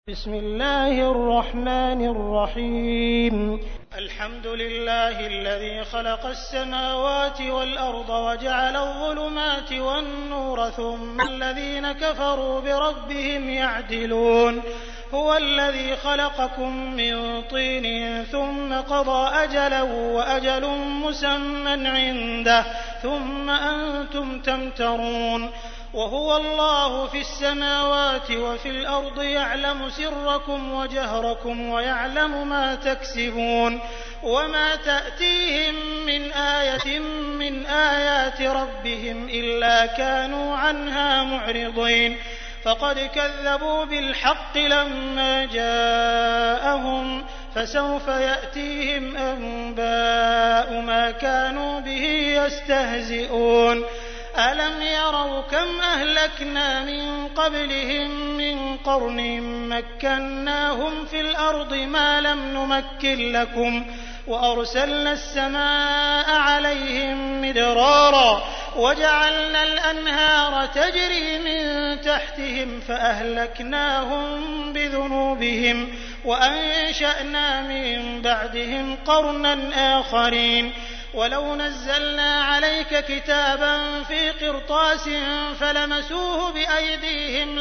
بسم الله الرحمن الرحيم. الحمد لله الذي خلق السماوات والأرض وجعل الظلمات والنور ثم الذين كفروا بربهم يعدلون. هو الذي خلقكم من طين ثم قضى أجلا وأجل مسمى عنده ثم أنتم تمترون. وهو الله في السماوات وفي الأرض يعلم سركم وجهركم ويعلم ما تكسبون. وما تأتيهم من آية من آيات ربهم إلا كانوا عنها معرضين. فقد كذبوا بالحق لما جاءهم فسوف يأتيهم أنباء ما كانوا به يستهزئون. ألم يروا كم أهلكنا من قبلهم من قرن مكناهم في الأرض ما لم نمكن لكم وأرسلنا السماء عليهم مدرارا وجعلنا الأنهار تجري من تحتهم فأهلكناهم بذنوبهم وأنشأنا من بعدهم قرنا آخرين. ولو نزلنا عليك كتابا في قرطاس فلمسوه بأيديهم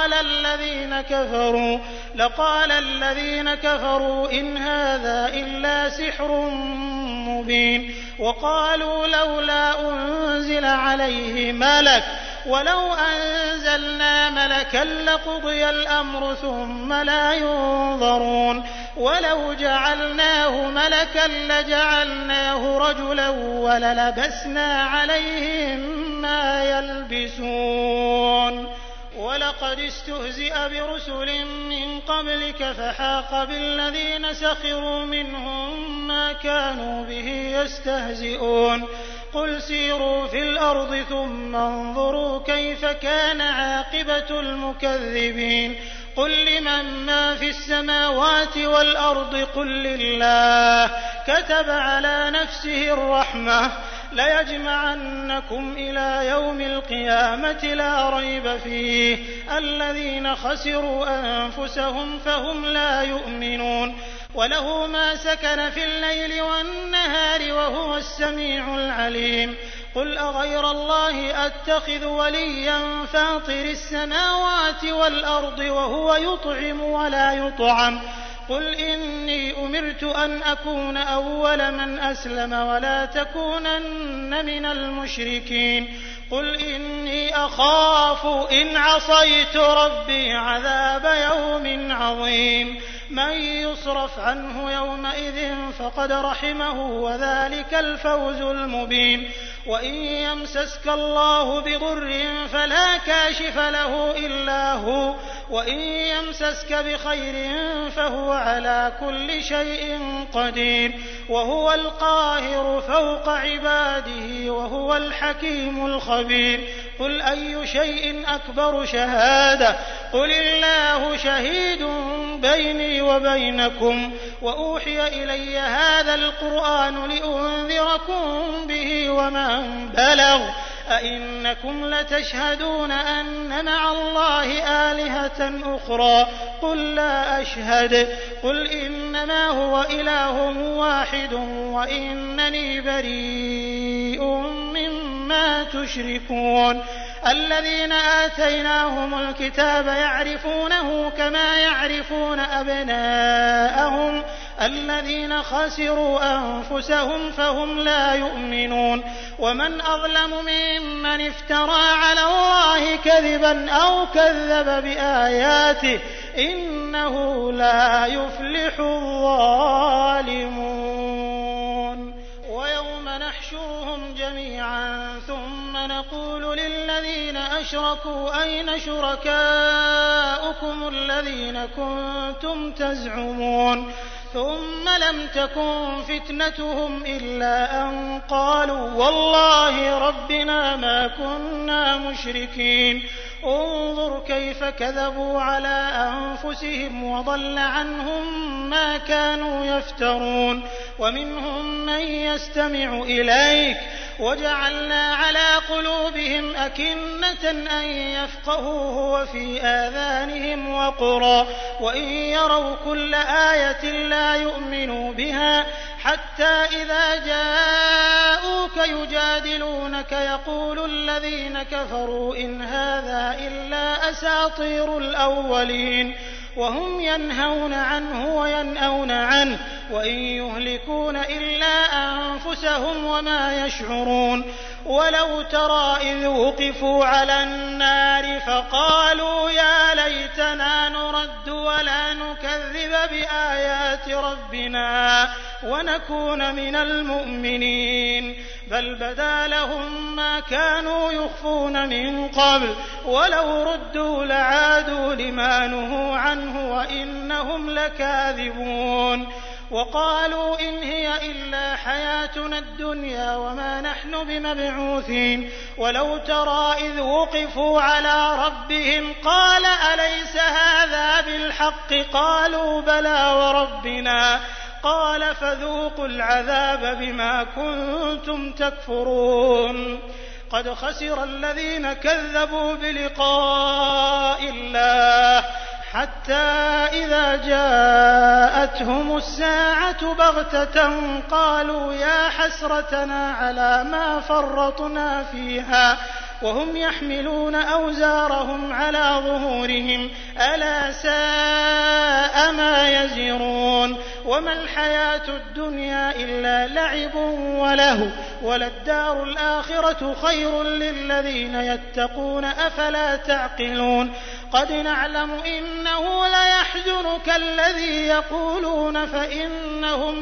لقال الذين كفروا إن هذا إلا سحر مبين. وقالوا لولا أنزل عليه ملك ولو أنزلنا ملكا لقضي الأمر ثم لا ينظرون. ولو جعلناه ملكا لجعلناه رجلا وللبسنا عليهم ما يلبسون. ولقد استهزئ برسل من قبلك فحاق بالذين سخروا منهم ما كانوا به يستهزئون. قل سيروا في الأرض ثم انظروا كيف كان عاقبة المكذبين. قل لمن ما في السماوات والأرض قل لله كتب على نفسه الرحمة ليجمعنكم إلى يوم القيامة لا ريب فيه الذين خسروا أنفسهم فهم لا يؤمنون. وله ما سكن في الليل والنهار وهو السميع العليم. قل أغير الله أتخذ وليا فاطر السماوات والأرض وهو يطعم ولا يطعم. قل إني أمرت أن أكون أول من أسلم ولا تكونن من المشركين. قل إني أخاف إن عصيت ربي عذاب يوم عظيم. من يصرف عنه يومئذ فقد رحمه وذلك الفوز المبين. وإن يمسسك الله بضر فلا كاشف له إلا هو وإن يمسسك بخير فهو على كل شيء قدير. وهو القاهر فوق عباده وهو الحكيم الخبير. قل أي شيء أكبر شهادة قل الله شهيد بيني وبينكم وأوحي إلي هذا القرآن لأنذركم به ومن بلغ. أئنكم لتشهدون أن مع الله آلهة أخرى قل لا أشهد. قل إنما هو إله واحد وإنني بريء مما تشركون. الذين آتيناهم الكتاب يعرفونه كما يعرفون أبناءهم الذين خسروا أنفسهم فهم لا يؤمنون. ومن أظلم ممن افترى على الله كذبا أو كذب بآياته إنه لا يفلح الظالمون. ويوم نحشرهم جميعا ثم نقول للذين أشركوا أين شركاؤكم الذين كنتم تزعمون. ثم لم تكن فتنتهم إلا أن قالوا والله ربنا ما كنا مشركين. انظر كيف كذبوا على أنفسهم وضل عنهم ما كانوا يفترون. ومنهم من يستمع إليك وجعلنا على قلوبهم أكنة أن يفقهوه وفي آذانهم وقرا وإن يروا كل آية لا يؤمنوا بها حتى إذا جاءوك يجادلونك يقول الذين كفروا إن هذا إلا أساطير الأولين وهم ينهون عنه وينأون عنه وإن يهلكون إلا أنفسهم وما يشعرون ولو ترى إذ وقفوا على النار فقالوا يا ليتنا نرد ولا نكذب بآيات ربنا ونكون من المؤمنين بل بدا لهم ما كانوا يخفون من قبل ولو ردوا لعادوا لما نهوا عنه وإنهم لكاذبون وقالوا إن هي إلا حياتنا الدنيا وما نحن بمبعوثين ولو ترى إذ وقفوا على ربهم قال أليس هذا بالحق قالوا بلى وربنا قال فذوقوا العذاب بما كنتم تكفرون قد خسر الذين كذبوا بلقاء الله حتى إذا جاءتهم الساعة بغتة قالوا يا حسرتنا على ما فرطنا فيها وهم يحملون أوزارهم على ظهورهم ألا ساء ما يزرون وما الحياة الدنيا إلا لعب وله وللدار الآخرة خير للذين يتقون أفلا تعقلون قد نعلم إنه ليحزنك الذي يقولون فإنهم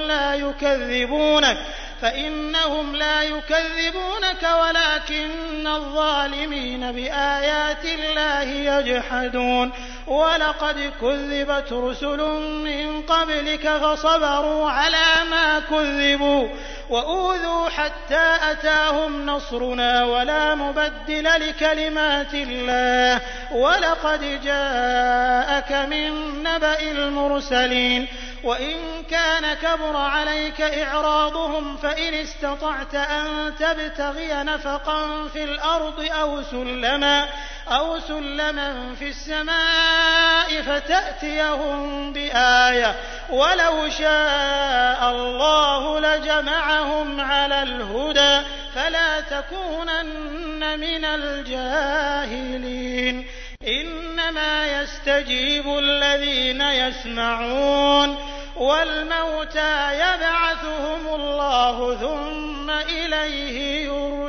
لا يكذبونك ولكن الظالمين بآيات الله يجحدون ولقد كذبت رسل من قبلك فصبروا على ما كذبوا وأوذوا حتى أتاهم نصرنا ولا مبدل لكلمات الله ولقد جاءك من نبأ المرسلين وإن كان كبر عليك إعراضهم فإن استطعت أن تبتغي نفقا في الأرض أو سلما في السماء فتأتيهم بآية ولو شاء الله لجمعهم على الهدى فلا تكونن من الجاهلين إنما يستجيب الذين يسمعون والموتى يبعثهم الله ثم إليه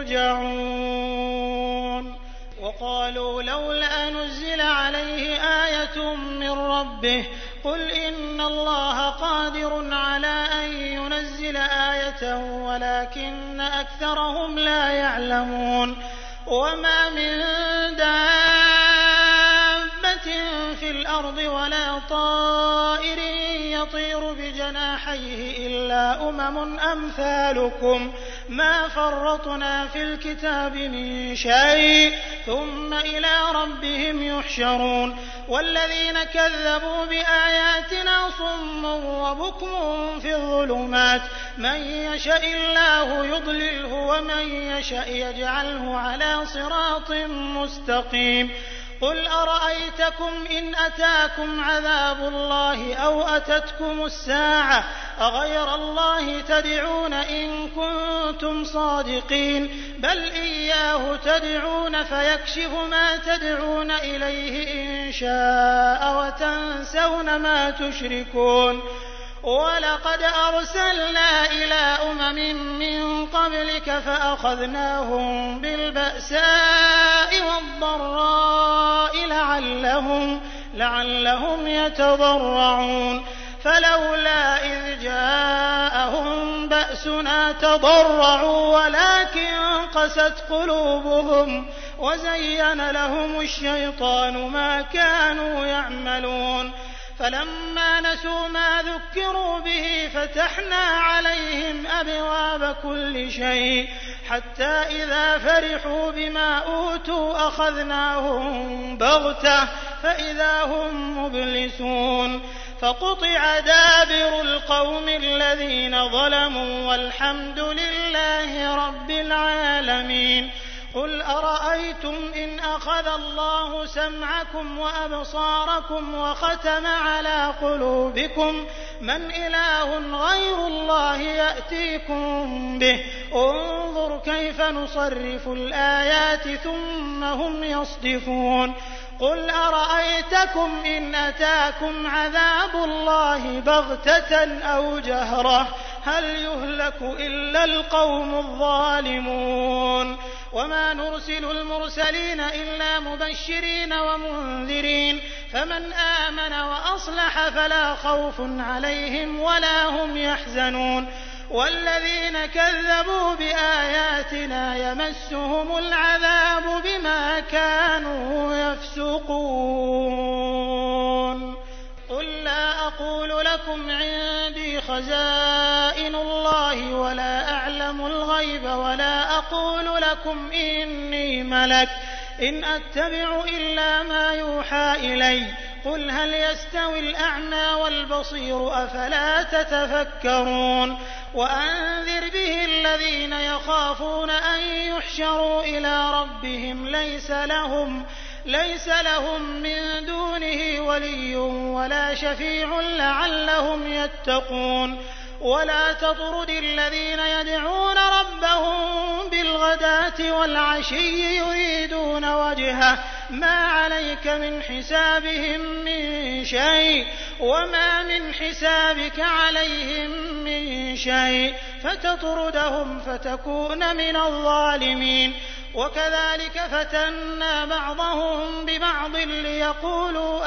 يرجعون وقالوا لولا نزل عليه آية من ربه قل إن الله قادر على أن ينزل آية ولكن أكثرهم لا يعلمون وما من في الأرض ولا طائر يطير بجناحيه إلا أمثالكم ما فرطنا في الكتاب من شيء ثم إلى ربهم يحشرون والذين كذبوا بآياتنا صم وبكم في الظلمات من يشاء الله يضلله ومن يشاء يجعله على صراط مستقيم قل أرأيتكم إن أتاكم عذاب الله أو أتتكم الساعة أغير الله تدعون إن كنتم صادقين بل إياه تدعون فيكشف ما تدعون إليه إن شاء وتنسون ما تشركون ولقد أرسلنا إلى من قبلك فأخذناهم بالبأساء والضراء لعلهم يتضرعون فلولا إذ جاءهم بأسنا تضرعوا ولكن قست قلوبهم وزين لهم الشيطان ما كانوا يعملون فلما نسوا ما ذكروا به فتحنا عليهم أبواب كل شيء حتى إذا فرحوا بما أوتوا أخذناهم بغتة فإذا هم مبلسون فقطع دابر القوم الذين ظلموا والحمد لله رب العالمين. قل أرأيتم إن أخذ الله سمعكم وأبصاركم وختم على قلوبكم من إله غير الله يأتيكم به انظر كيف نصرف الآيات ثم هم يصدفون. قل أرأيتكم إن أتاكم عذاب الله بغتة أو جهرة هل يهلك إلا القوم الظالمون. وما نرسل المرسلين إلا مبشرين ومنذرين فمن آمن وأصلح فلا خوف عليهم ولا هم يحزنون. والذين كذبوا بآياتنا يمسهم العذاب بما كانوا يفسقون. قل لا أقول لكم عندي خزائن الله ولا أعلم الغيب ولا أقول لكم إني ملك إن أتبع إلا ما يوحى إلي. قل هل يستوي الأعمى والبصير أفلا تتفكرون. وأنذر به الذين يخافون أن يحشروا إلى ربهم ليس لهم من دونه ولي ولا شفيع لعلهم يتقون. ولا تطرد الذين يدعون ربهم بالغداة والعشي يريدون وجهه ما عليك من حسابهم من شيء وما من حسابك عليهم من شيء فتطردهم فتكون من الظالمين. وكذلك فتنا بعضهم ببعض ليقولوا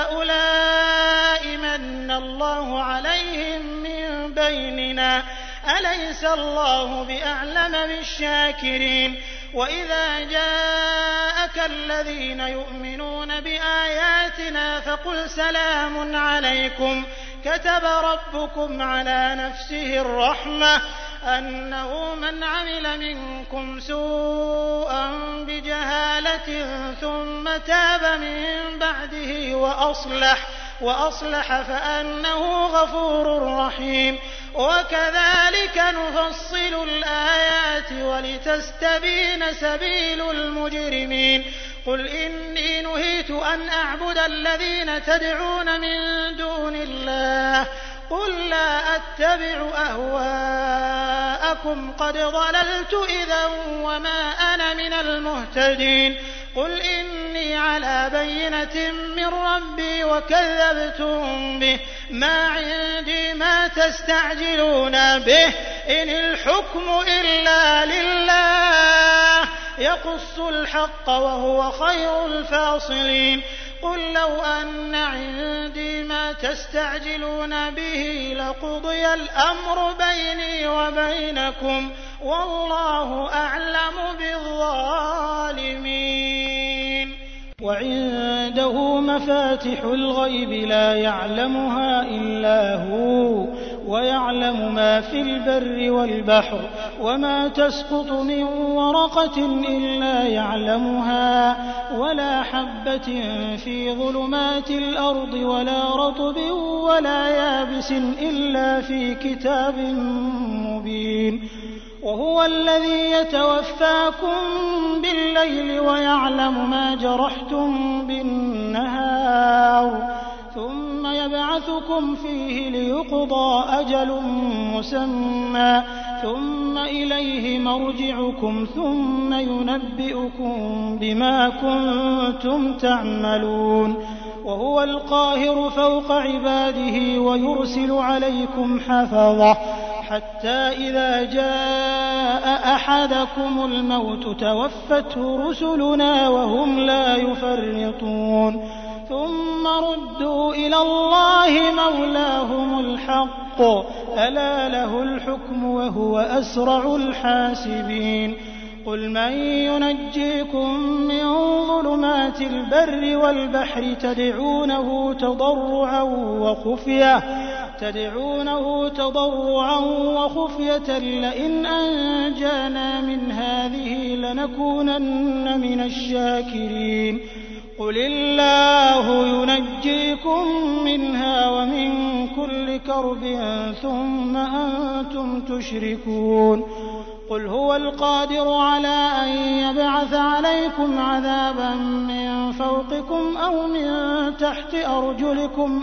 أهؤلاء من الله عليهم من بيننا أليس الله بأعلم بالشاكرين. وإذا جاءك الذين يؤمنون بآياتنا فقل سلام عليكم كتب ربكم على نفسه الرحمة أنه من عمل منكم سوءا بجهالة ثم تاب من بعده وأصلح فأنه غفور رحيم. وكذلك نفصل الآيات ولتستبين سبيل المجرمين. قل إني نهيت أن أعبد الذين تدعون من دون الله قل لا أتبع أهواءكم قد ضللت إذا وما أنا من المهتدين. قل إني على بينة من ربي وكذبتم به ما عندي ما تستعجلون به إن الحكم إلا لله يقص الحق وهو خير الفاصلين. قل لو أن عندي ما تستعجلون به لقضي الأمر بيني وبينكم والله أعلم بالظالمين. وعنده مفاتح الغيب لا يعلمها إلا هو ويعلم ما في البر والبحر وما تسقط من ورقة إلا يعلمها ولا حبة في ظلمات الأرض ولا رطب ولا يابس إلا في كتاب مبين. وهو الذي يتوفاكم بالليل ويعلم ما جرحتم بالنهار ثم يبعثكم فيه ليقضى أجل مسمى ثم إليه مرجعكم ثم ينبئكم بما كنتم تعملون. وهو القاهر فوق عباده ويرسل عليكم حفظة حتى إذا جاء أحدكم الموت توفته رسلنا وهم لا يفرطون ثم ردوا إلى الله مولاهم الحق ألا له الحكم وهو أسرع الحاسبين. قل من ينجيكم من ظلمات البر والبحر تدعونه تضرعا وخفية لئن أنجانا من هذه لنكونن من الشاكرين. قل الله ينجيكم منها ومن كرب ثم أنتم تشركون قل هو القادر على أن يبعث عليكم عذابا من فوقكم أو من تحت أرجلكم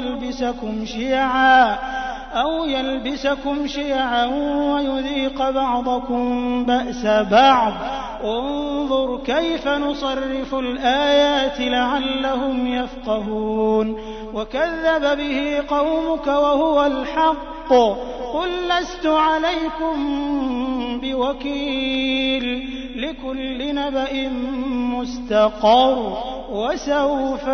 أو يلبسكم شيعا ويذيق بعضكم بأس بعض انظر كيف نصرف الآيات لعلهم يفقهون وكذب به قومك وهو الحق قل لست عليكم بوكيل لكل نبأ مستقر وسوف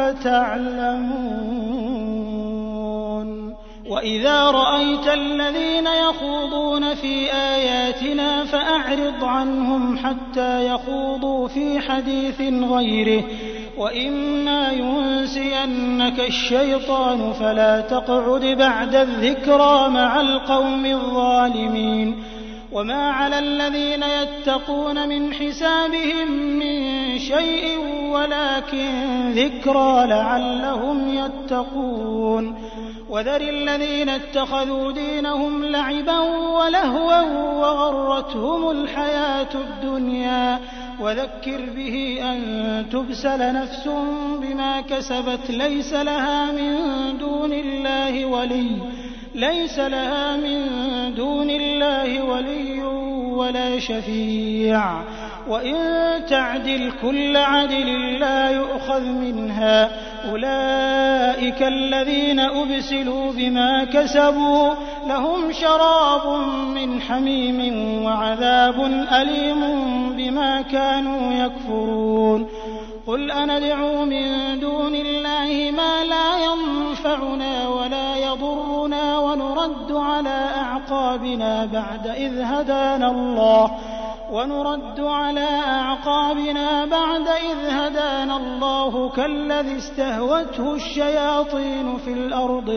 تعلمون وإذا رأيت الذين يخوضون في آياتنا فأعرض عنهم حتى يخوضوا في حديث غيره وإما ينسينك الشيطان فلا تقعد بعد الذكرى مع القوم الظالمين وما على الذين يتقون من حسابهم من شيء ولكن ذكرى لعلهم يتقون وذر الذين اتخذوا دينهم لعبا ولهوا وغرتهم الحياة الدنيا وذكر به أن تبسل نفس بما كسبت ليس لها من دون الله ولي ولا شفيع وإن تعدل كل عدل لا يؤخذ منها أولئك الذين أبسلوا بما كسبوا لهم شراب من حميم وعذاب أليم بما كانوا يكفرون قل أندعو من دون الله ما لا ينفعنا ولا يضرنا ونرد على أعقابنا بعد إذ هدانا الله كالذي استهوته الشياطين في الأرض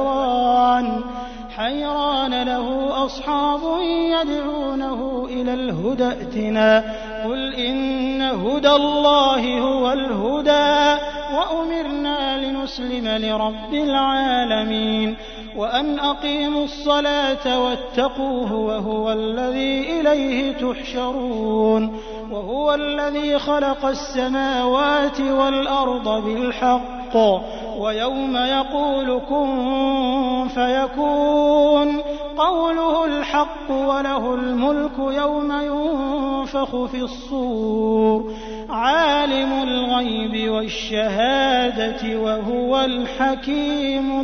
حيران له أصحاب يدعونه إلى الهدى ائتنا قل إن هدى الله هو الهدى وأمرنا لنسلم لرب العالمين وأن أقيموا الصلاة واتقوه وهو الذي إليه تحشرون وهو الذي خلق السماوات والأرض بالحق ويوم يقول كن فيكون قوله الحق وله الملك يوم ينفخ في الصور عالم الغيب والشهادة وهو الحكيم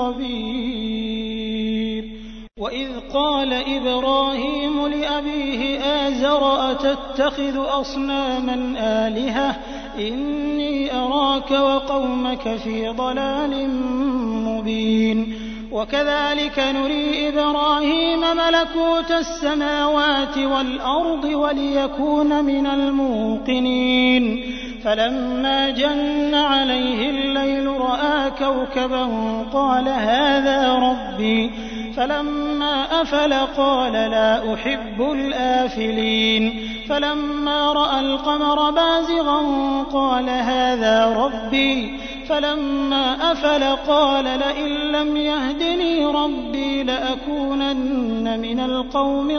الخبير وإذ قال إبراهيم لأبيه آزر أتتخذ أصناما آلهة إني أراك وقومك في ضلال مبين وكذلك نري إبراهيم ملكوت السماوات والأرض وليكون من الموقنين فلما جن عليه الليل رأى كوكبا قال هذا ربي فلما أفل قال لا أحب الآفلين فلما رأى القمر بازغا قال هذا ربي فلما أفل قال لئن لم يهدني ربي لأكونن من القوم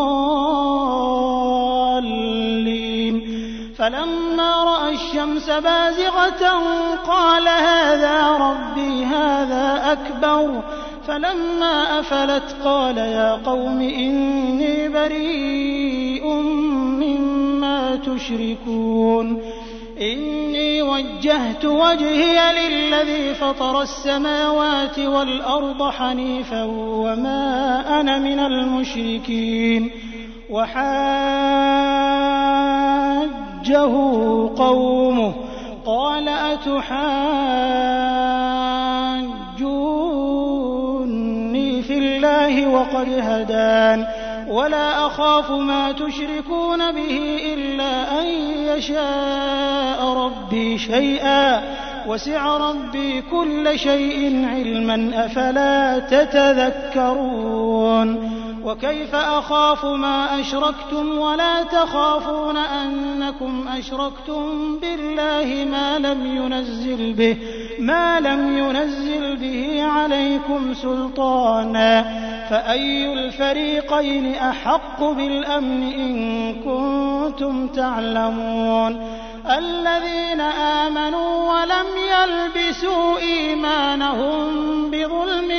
الضالين فلما رأى الشمس بازغة قال هذا ربي هذا أكبر فلما أفلت قال يا قوم إني بريء مما تشركون إني وجهت وجهي للذي فطر السماوات والأرض حنيفا وما أنا من المشركين وحاجه قومه قال أتحاجوني في الله وقد هدان ولا أخاف ما تشركون به إلا أن يشاء ربي شيئا وسع ربي كل شيء علما أفلا تتذكرون وكيف أخاف ما أشركتم ولا تخافون أنكم أشركتم بالله ما لم ينزل به عليكم سلطانا فأي الفريقين أحق بالأمن إن كنتم تعلمون الذين آمنوا ولم يلبسوا إيمانهم بظلم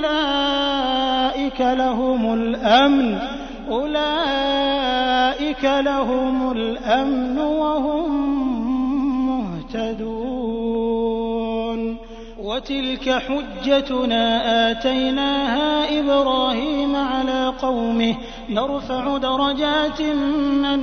أولئك لهم الأمن وهم مهتدون وتلك حجتنا آتيناها إبراهيم على قومه نرفع درجات من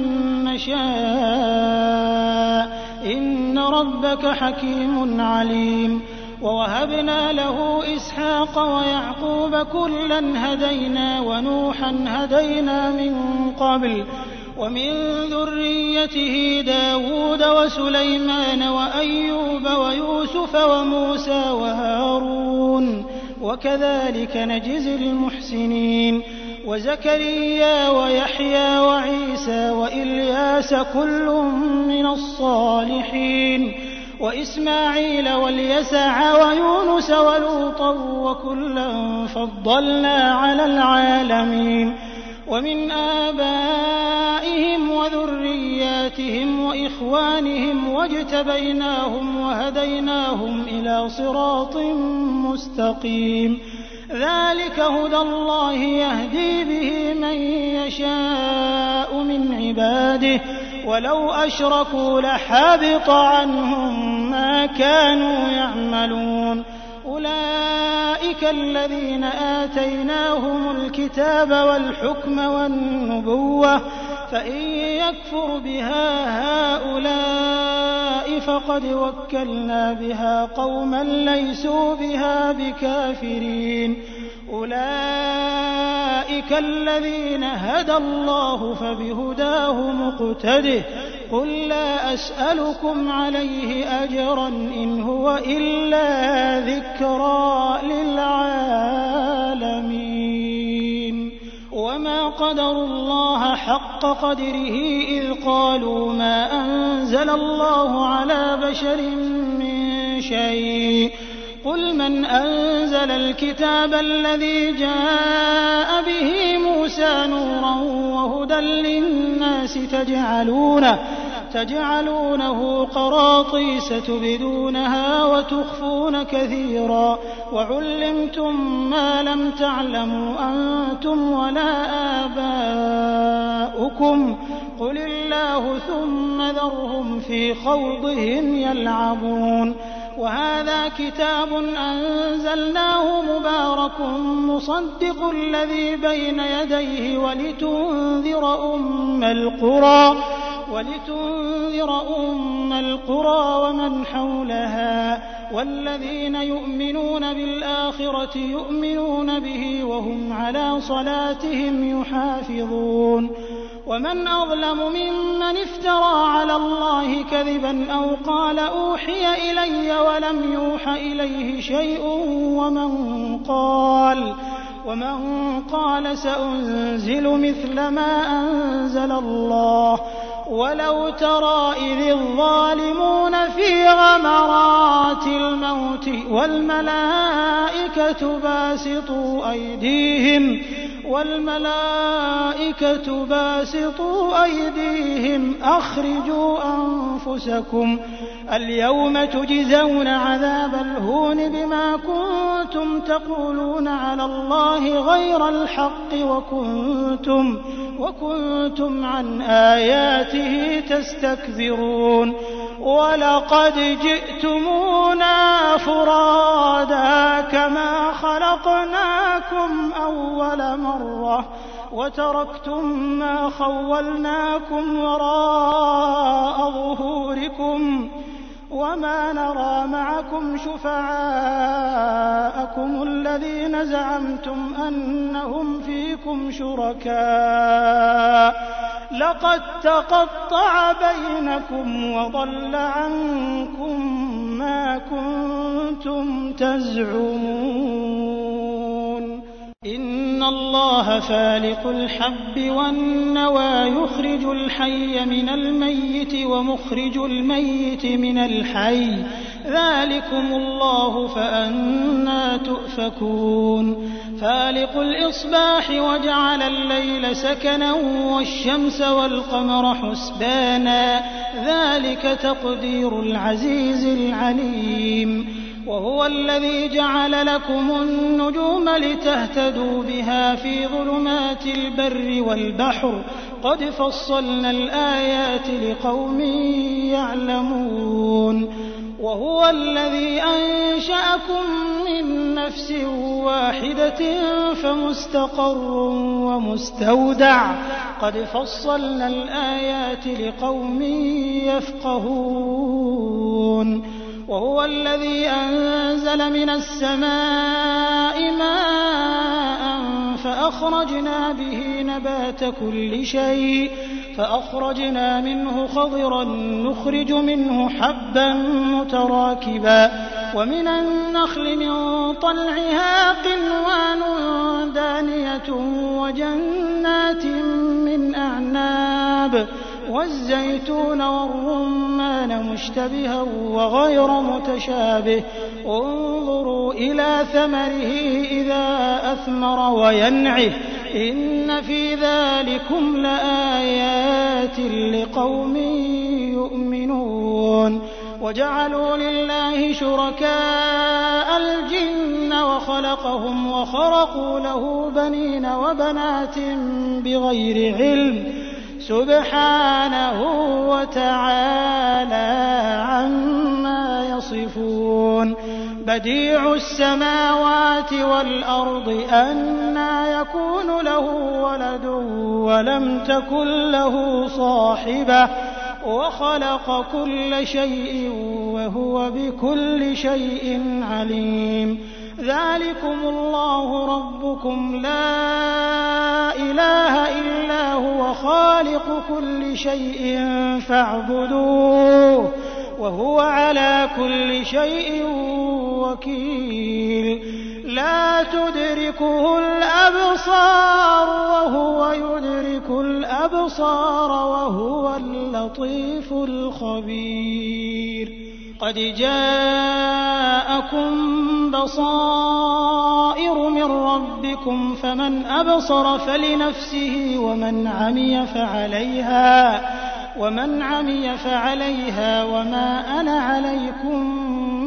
نشاء إن ربك حكيم عليم ووهبنا له إسحاق ويعقوب كلا هدينا ونوحا هدينا من قبل ومن ذريته داود وسليمان وأيوب ويوسف وموسى وهارون وكذلك نجزي المحسنين وزكريا ويحيى وعيسى وإلياس كل من الصالحين وإسماعيل واليسع ويونس ولوطا وكلا فضلنا على العالمين ومن آبائهم وذرياتهم وإخوانهم واجتبيناهم وهديناهم إلى صراط مستقيم ذلك هدى الله يهدي به من يشاء من عباده ولو أشركوا لحبط عنهم ما كانوا يعملون أولئك الذين آتيناهم الكتاب والحكم والنبوة فإن يكفر بها هؤلاء فقد وكلنا بها قوما ليسوا بها بكافرين أولئك الذين هدى الله فبهداه مقتده قل لا أسألكم عليه أجرا إن هو إلا ذكرى للعالمين وما قدروا الله حق قدره إذ قالوا ما أنزل الله على بشر من شيء قل من أنزل الكتاب الذي جاء به موسى نورا وهدى للناس تجعلونه قراطيس تبدونها وتخفون كثيرا وعلمتم ما لم تعلموا أنتم ولا آباؤكم قل الله ثم ذرهم في خوضهم يلعبون وهذا كتاب أنزلناه مبارك مصدق الذي بين يديه ولتنذر أم القرى ومن حولها والذين يؤمنون بالآخرة يؤمنون به وهم على صلاتهم يحافظون ومن أظلم ممن افترى على الله كذبا أو قال أوحي إلي ولم يوح إليه شيء ومن قال سأنزل مثل ما أنزل الله ولو ترى إذ الظالمون في غمرات الموت والملائكة باسطوا أيديهم أخرجوا أنفسكم اليوم تجزون عذاب الهون بما كنتم تقولون على الله غير الحق وكنتم عن آياته تستكبرون ولقد جئتمونا فرادا كما خلقناكم أول مرة وتركتم ما خولناكم وراء ظهوركم وما نرى معكم شفعاءكم الذين زعمتم أنهم فيكم شركاء لقد تقطع بينكم وضل عنكم ما كنتم تزعمون إن الله فالق الحب والنوى يخرج الحي من الميت ومخرج الميت من الحي ذلكم الله فأنى تؤفكون فالق الإصباح وجعل الليل سكنا والشمس والقمر حسبانا ذلك تقدير العزيز العليم وهو الذي جعل لكم النجوم لتهتدوا بها في ظلمات البر والبحر قد فصلنا الآيات لقوم يعلمون وهو الذي أنشأكم من نفس واحدة فمستقر ومستودع قد فصلنا الآيات لقوم يفقهون وهو الذي أنزل من السماء ماء فأخرجنا به نبات كل شيء فأخرجنا منه خضرا نخرج منه حبا متراكبا ومن النخل من طلعها قنوان دانية وجنات من أعناب والزيتون والرمان مشتبها وغير متشابه انظروا إلى ثمره إذا أثمر وينعه إن في ذلكم لآيات لقوم يؤمنون وجعلوا لله شركاء الجن وخلقهم وخرقوا له بنين وبنات بغير علم سبحانه وتعالى عما يصفون بديع السماوات والأرض أنى يكون له ولد ولم تكن له صاحبة وخلق كل شيء وهو بكل شيء عليم ذلكم الله ربكم لا إله إلا هو خالق كل شيء فاعبدوه وهو على كل شيء وكيل لا تدركه الأبصار وهو يدرك الأبصار وهو اللطيف الخبير قد جاءكم بصائر من ربكم فمن أبصر فلنفسه ومن عمي فعليها وما أنا عليكم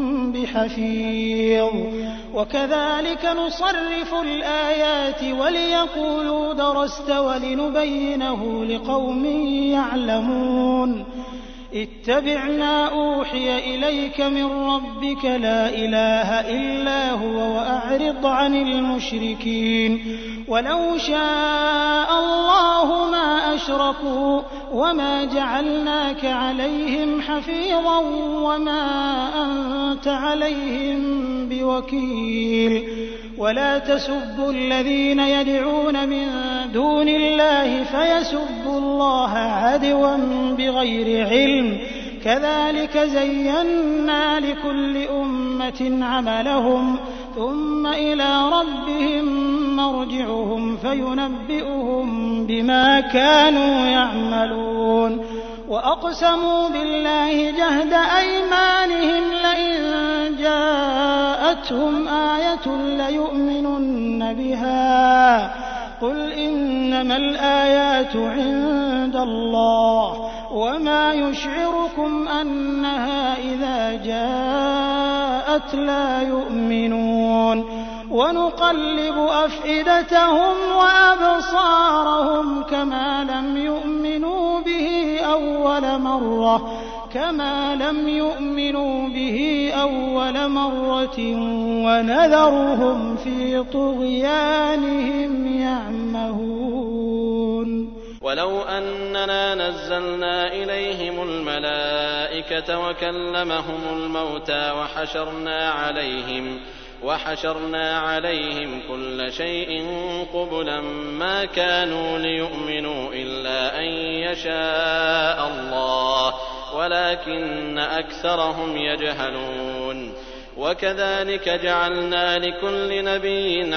بحفيظ وكذلك نصرف الآيات وليقولوا درست ولنبينه لقوم يعلمون اتبع ما أوحي إليك من ربك لا إله إلا هو وأعرض عن المشركين ولو شاء الله ما أشركوا وما جعلناك عليهم حفيظا وما أنت عليهم بوكيل ولا تسبوا الذين يدعون من دون الله فيسبوا الله عدوا بغير علم كذلك زينا لكل أمة عملهم ثم إلى ربهم مرجعهم فينبئهم بما كانوا يعملون وأقسموا بالله جهد أيمانهم لئن جاءتهم آية ليؤمنن بها قل إنما الآيات عند الله وما يشعركم أنها إذا جاءت لا يؤمنون ونقلب أفئدتهم وأبصارهم كما لم يؤمنوا به أول مرة ونذرهم في طغيانهم يعمهون ولو أننا نزلنا إليهم الملائكة وكلمهم الموتى وحشرنا عليهم كل شيء قبلا ما كانوا ليؤمنوا إلا أن يشاء الله ولكن أكثرهم يجهلون وكذلك جعلنا لكل نبي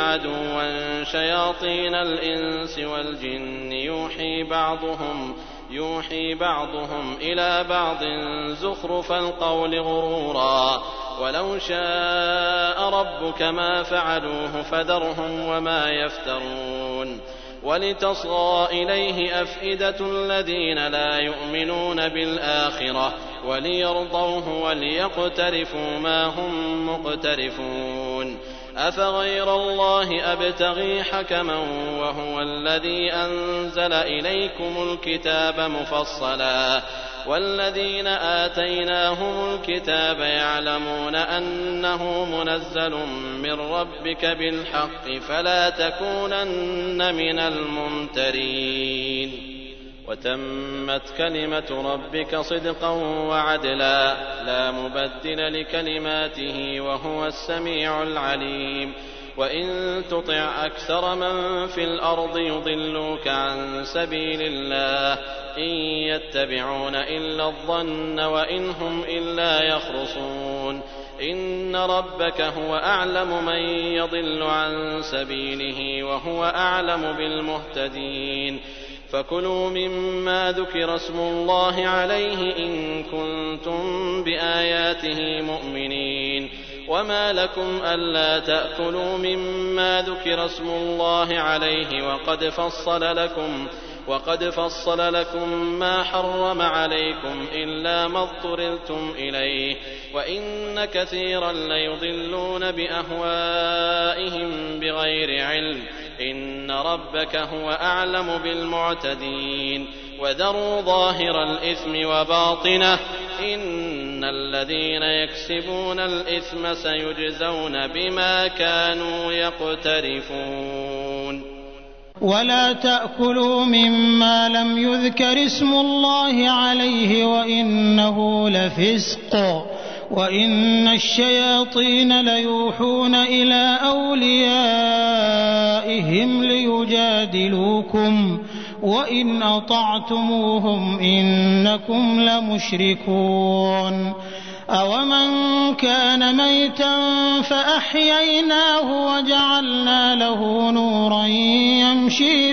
يوحي بعضهم إلى بعض زخرف القول غرورا ولو شاء ربك ما فعلوه فذرهم وما يفترون ولتصغى إليه أفئدة الذين لا يؤمنون بالآخرة وليرضوه وليقترفوا ما هم مقترفون أفغير الله أبتغي حكما وهو الذي أنزل إليكم الكتاب مفصلا والذين آتيناهم الكتاب يعلمون أنه منزل من ربك بالحق فلا تكونن من الممترين وتمت كلمة ربك صدقا وعدلا لا مبدل لكلماته وهو السميع العليم وإن تطع أكثر من في الأرض يضلوك عن سبيل الله إن يتبعون إلا الظن وإن هم إلا يخرصون إن ربك هو أعلم من يضل عن سبيله وهو أعلم بالمهتدين فكلوا مما ذكر اسم الله عليه إن كنتم بآياته مؤمنين وما لكم ألا تأكلوا مما ذكر اسم الله عليه وقد فصل لكم ما حرم عليكم إلا ما اضطررتم إليه وإن كثيرا ليضلون بأهوائهم بغير علم إن ربك هو أعلم بالمعتدين وذروا ظاهر الإثم وباطنه إن الذين يكسبون الإثم سيجزون بما كانوا يقترفون ولا تأكلوا مما لم يذكر اسم الله عليه وإنه لفسق وإن الشياطين ليوحون إلى أوليائهم ليجادلوكم وإن أطعتموهم إنكم لمشركون أومن كان ميتا فأحييناه وجعلنا له نورا يمشي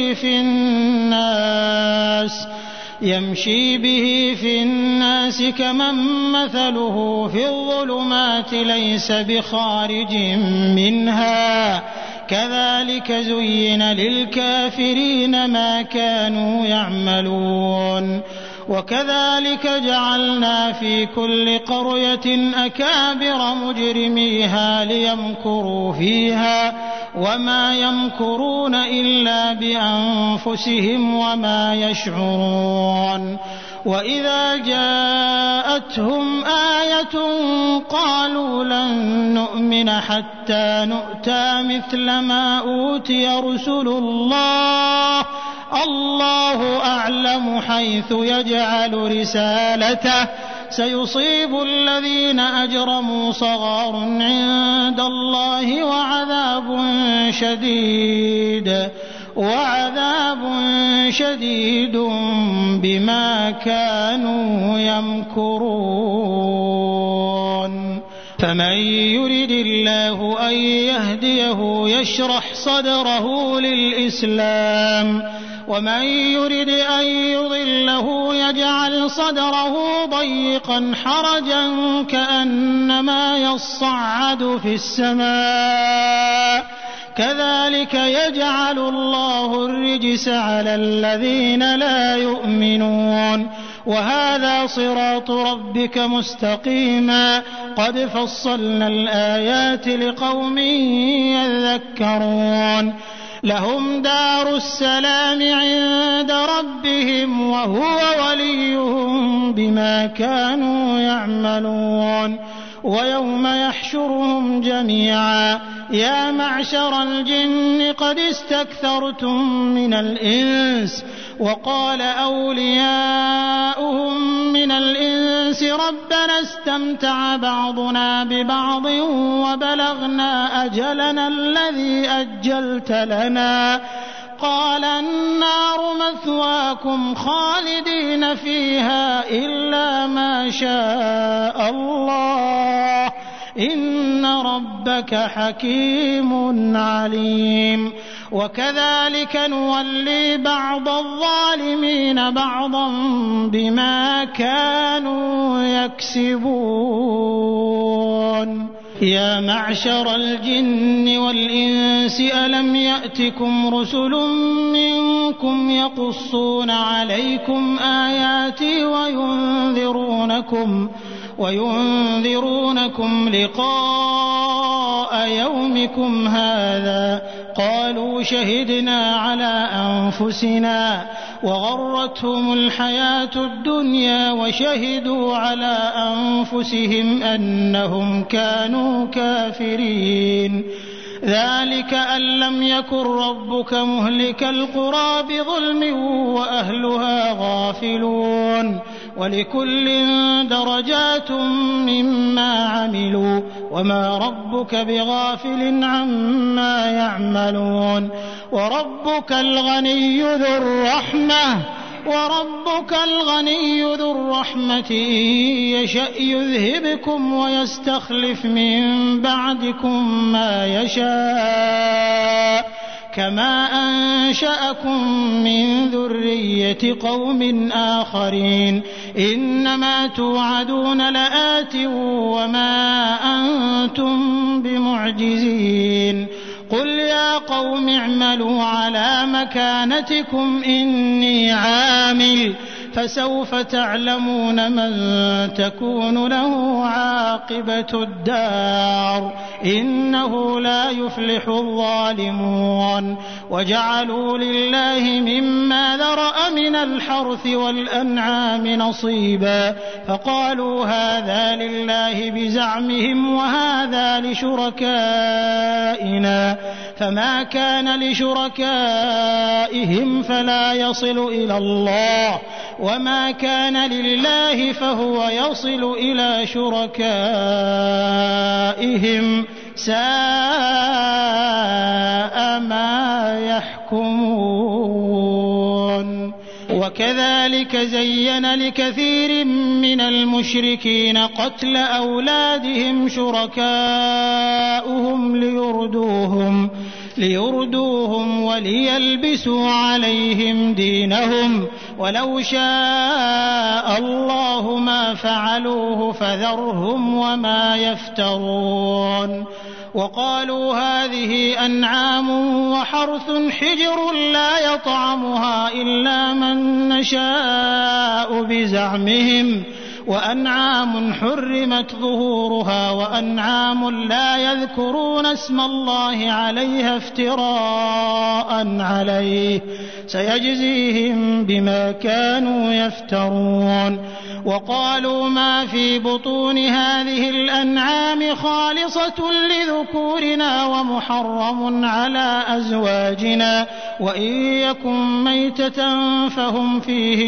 به في الناس كمن مثله في الظلمات ليس بخارج منها كذلك زين للكافرين ما كانوا يعملون وكذلك جعلنا في كل قرية أكابر مجرميها ليمكروا فيها وما يمكرون إلا بأنفسهم وما يشعرون وإذا جاءتهم آية قالوا لن نؤمن حتى نؤتى مثل ما أوتي رسل الله أعلم حيث يجعل رسالته سيصيب الذين أجرموا صغار عند الله وعذاب شديد بما كانوا يمكرون فمن يرد الله أن يهديه يشرح صدره للإسلام ومن يرد أن يضله يجعل صدره ضيقا حرجا كأنما يصعد في السماء كذلك يجعل الله الرجس على الذين لا يؤمنون وهذا صراط ربك مستقيما قد فصلنا الآيات لقوم يذكرون لهم دار السلام عند ربهم وهو وليهم بما كانوا يعملون ويوم يحشرهم جميعا يا معشر الجن قد استكثرتم من الإنس وقال أولياؤهم من الإنس ربنا استمتع بعضنا ببعض وبلغنا أجلنا الذي أجلت لنا قال النار مثواكم خالدين فيها إلا ما شاء الله إن ربك حكيم عليم وكذلك نولي بعض الظالمين بعضا بما كانوا يكسبون يا معشر الجن والإنس ألم يأتكم رسل منكم يقصون عليكم آياتي وينذرونكم لقاء يومكم هذا قالوا شهدنا على أنفسنا وغرتهم الحياة الدنيا وشهدوا على أنفسهم أنهم كانوا كافرين ذلك أن لم يكن ربك مهلك القرى بظلم وأهلها غافلون ولكل درجات مما عملوا وما ربك بغافل عما يعملون وربك الغني ذو الرحمة إن يشأ يذهبكم ويستخلف من بعدكم ما يشاء كما أنشأكم من ذرية قوم آخرين إنما توعدون لآت وما أنتم بمعجزين قل يا قوم اعملوا على مكانتكم إني عامل فسوف تعلمون من تكون له عاقبة الدار إنه لا يفلح الظالمون وجعلوا لله مما ذرأ من الحرث والأنعام نصيبا فقالوا هذا لله بزعمهم وهذا لشركائنا فما كان لشركائهم فلا يصل إلى الله وما كان لله فهو يصل إلى شركائهم ساء ما يحكمون وكذلك زين لكثير من المشركين قتل أولادهم شركاؤهم ليردوهم وليلبسوا عليهم دينهم ولو شاء الله ما فعلوه فذرهم وما يفترون وقالوا هذه أنعام وحرث حجر لا يطعمها إلا من نشاء بزعمهم وأنعام حرمت ظهورها وأنعام لا يذكرون اسم الله عليها افتراء عليه سيجزيهم بما كانوا يفترون وقالوا ما في بطون هذه الأنعام خالصة لذكورنا ومحرم على أزواجنا وإن يكن ميتة فهم فيه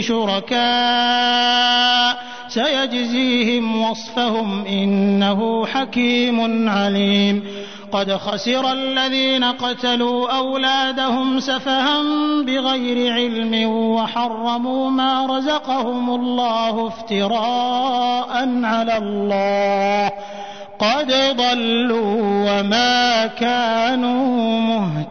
شركاء سيجزيهم وصفهم إنه حكيم عليم قد خسر الذين قتلوا أولادهم سفها بغير علم وحرموا ما رزقهم الله افتراء على الله قد ضلوا وما كانوا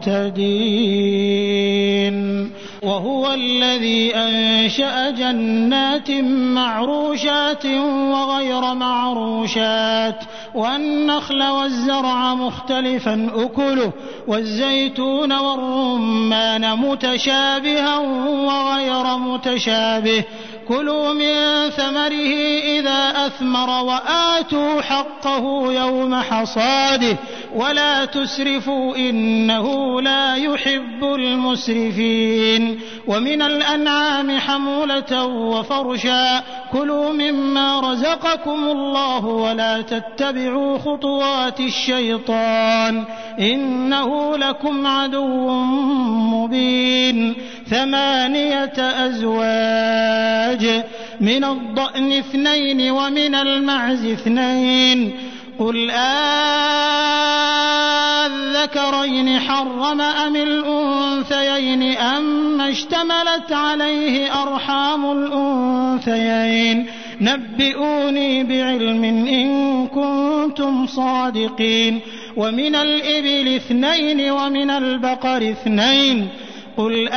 مهتدين وهو الذي أنشأ جنات معروشات وغير معروشات والنخل والزرع مختلفا أكله والزيتون والرمان متشابها وغير متشابه كلوا من ثمره إذا أثمر وآتوا حقه يوم حصاده ولا تسرفوا إنه لا يحب المسرفين ومن الأنعام حمولة وفرشا كلوا مما رزقكم الله ولا تتبعوا خطوات الشيطان إنه لكم عدو مبين 8 أزواج من الضأن 2 ومن المعز 2 قل الذكرين حرم أم الأنثيين أما اشتملت عليه أرحام الأنثيين نبئوني بعلم إن كنتم صادقين ومن الإبل 2 ومن البقر 2 قل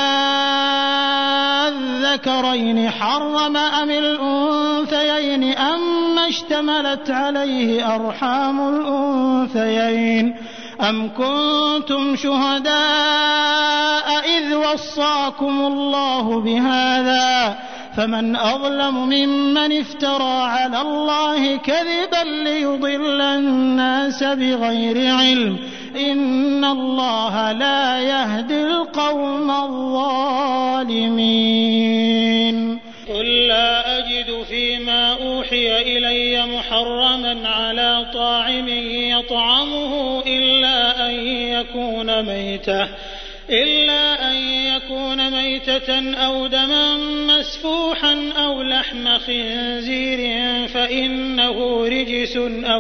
أذكرين حرم أم الأنثيين أما اشتملت عليه أرحام الأنثيين أم كنتم شهداء إذ وصاكم الله بهذا فمن أظلم ممن افترى على الله كذبا ليضل الناس بغير علم إن الله لا يهدي القوم الظالمين قل لا أجد فيما أوحي إلي محرما على طاعم يطعمه إلا أن يكون ميتة أو دما مسفوحا أو لحم خنزير فإنه رجس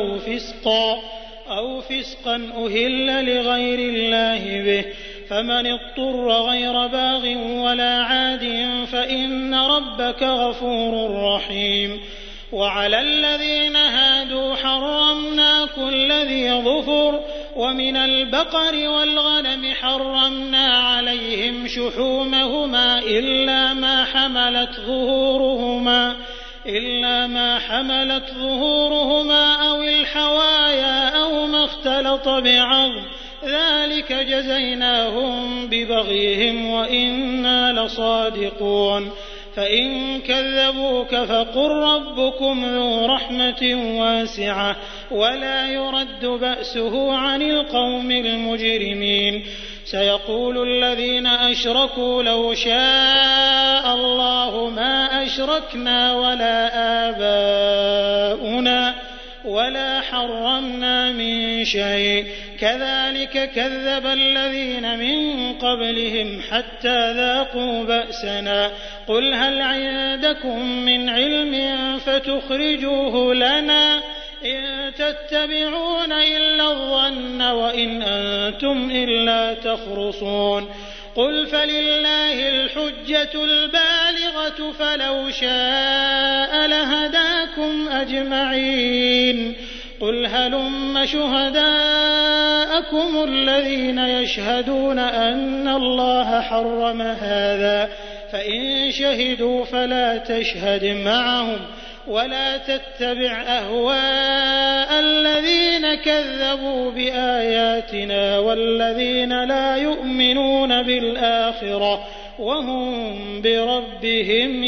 أو فسقا أهل لغير الله به فمن اضطر غير باغ ولا عاد فإن ربك غفور رحيم وعلى الذين هادوا حرمنا كل ذي ظفر ومن البقر والغنم حرمنا عليهم شحومهما إلا ما حملت ظهورهما أو الحوايا أو ما اختلط بعظم ذلك جزيناهم ببغيهم وإنا لصادقون فإن كذبوك فقل ربكم ذو رحمة واسعة ولا يرد بأسه عن القوم المجرمين سيقول الذين أشركوا لو شاء الله ما أشركنا ولا آباؤنا ولا حرمنا من شيء كذلك كذب الذين من قبلهم حتى ذاقوا بأسنا قل هل عندكم من علم فتخرجوه لنا إن تتبعون إلا الظن وإن أنتم إلا تخرصون قل فلله الحجة البالغة فلو شاء لهداكم أجمعين قل هلم شهداءكم الذين يشهدون أن الله حرم هذا فإن شهدوا فلا تشهد معهم ولا تتبع أهواء الذين كذبوا بآياتنا والذين لا يؤمنون بالآخرة وهم بربهم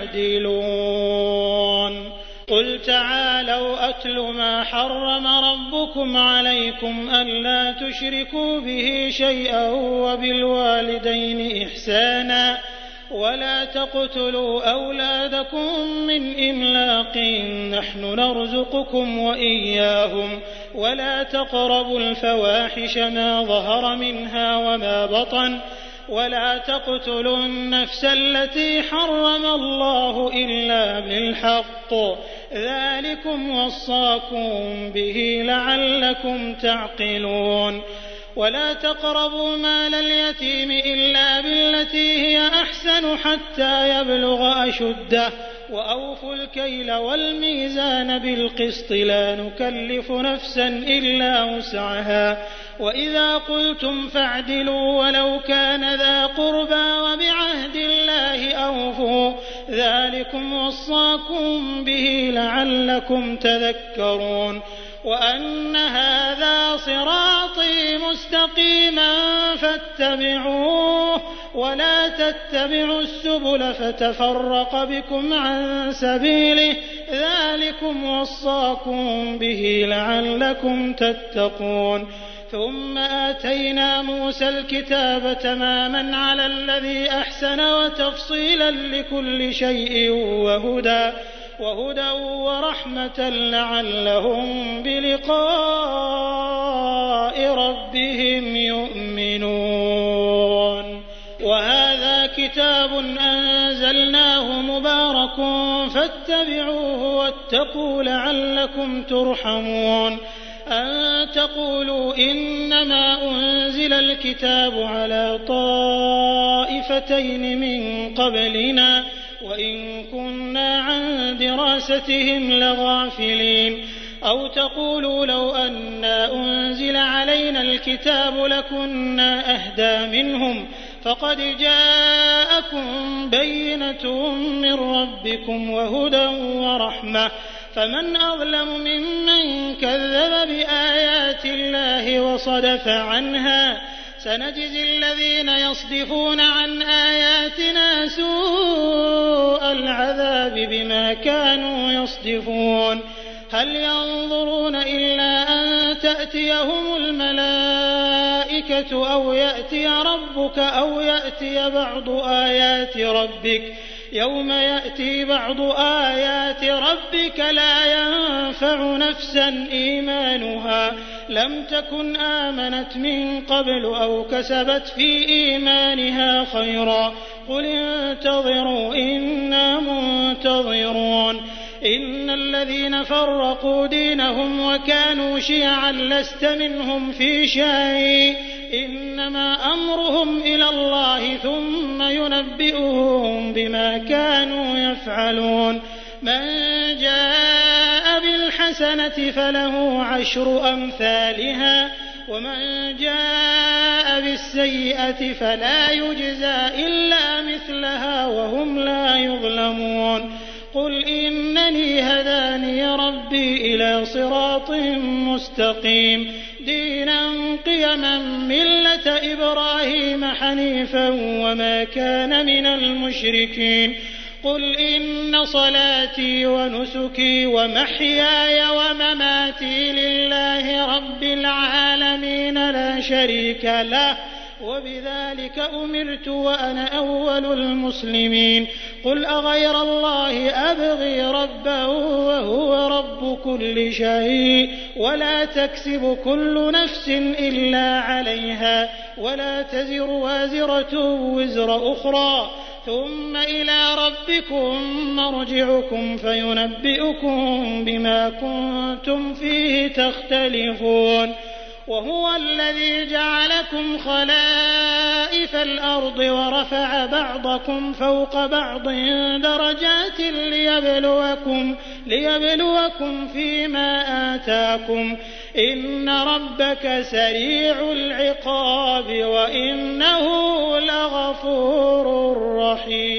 يعدلون قل تعالوا أتل ما حرم ربكم عليكم ألا تشركوا به شيئا وبالوالدين إحسانا ولا تقتلوا أولادكم من إملاق نحن نرزقكم وإياهم ولا تقربوا الفواحش ما ظهر منها وما بطن ولا تقتلوا النفس التي حرم الله إلا بالحق ذلكم وصاكم به لعلكم تعقلون ولا تقربوا مال اليتيم إلا بالتي هي أحسن حتى يبلغ أشده وأوفوا الكيل والميزان بالقسط لا نكلف نفسا إلا وسعها وإذا قلتم فاعدلوا ولو كان ذا قربى وبعهد الله أوفوا ذلكم وصاكم به لعلكم تذكرون وأن هذا صراطي مستقيما فاتبعوه ولا تتبعوا السبل فتفرق بكم عن سبيله ذلكم وصاكم به لعلكم تتقون ثم آتينا موسى الكتاب تماما على الذي أحسن وتفصيلا لكل شيء وهدى ورحمة لعلهم بلقاء ربهم يؤمنون وهذا كتاب أنزلناه مبارك فاتبعوه واتقوا لعلكم ترحمون أن تقولوا إنما أنزل الكتاب على طائفتين من قبلنا وإن كنا عن دراستهم لغافلين أو تقولوا لو أنا أنزل علينا الكتاب لكنا أهدى منهم فقد جاءكم بينة من ربكم وهدى ورحمة فمن أظلم ممن كذب بآيات الله وصدف عنها سنجزي الذين يصدفون عن آياتنا سوء العذاب بما كانوا يصدفون هل ينظرون إلا أن تأتيهم الملائكة أو يأتي ربك أو يأتي بعض آيات ربك يوم يأتي بعض آيات ربك لا ينفع نفسا إيمانها لم تكن آمنت من قبل أو كسبت في إيمانها خيرا قل انتظروا إنا منتظرون إن الذين فرقوا دينهم وكانوا شيعا لست منهم في شيء إنما أمرهم إلى الله ثم ينبئهم بما كانوا يفعلون من جاء بالحسنة فله 10 أمثالها ومن جاء بالسيئة فلا يجزى إلا مثلها وهم لا يظلمون قل إنني هداني ربي إلى صراط مستقيم دينا قيما ملة إبراهيم حنيفا وما كان من المشركين قل إن صلاتي ونسكي ومحياي ومماتي لله رب العالمين لا شريك له وبذلك أمرت وأنا أول المسلمين قل أغير الله أبغي ربا وهو رب كل شيء ولا تكسب كل نفس إلا عليها ولا تزر وازرة وزر أخرى ثم إلى ربكم مرجعكم فينبئكم بما كنتم فيه تختلفون وهو الذي جعلكم خلائف الأرض ورفع بعضكم فوق بعض درجات ليبلوكم فيما آتاكم إن ربك سريع العقاب وإنه لغفور رحيم